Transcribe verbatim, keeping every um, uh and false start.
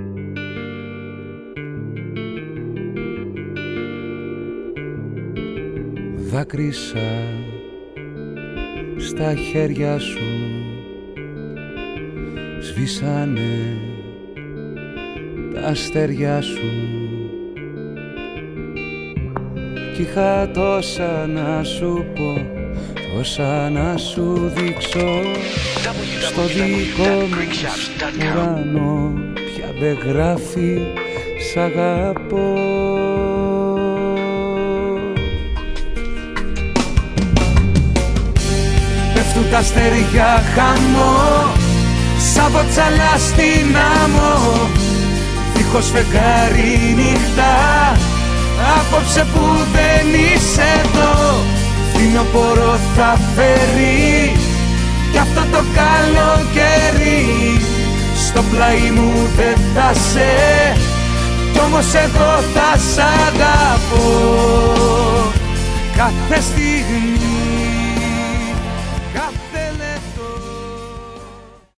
Δάκρυσα στα χέρια σου, σβήσανε τα αστέρια σου κι είχα τόσα να σου πω, τόσα να σου δείξω. Στο δικό μας ουρανό πια δεν γράφει σ' αγαπώ. Πέφτουν τα αστέρια χαμό, σαν βοτσαλά στην άμμο, δίχως φεγγάρι νύχτα, απόψε που δεν είσαι εδώ. Φθινόπωρο θα φέρει κι αυτό το καλοκαίρι, στο πλάι μου δεν θα σε, κι όμως εγώ θα σ' αγαπώ.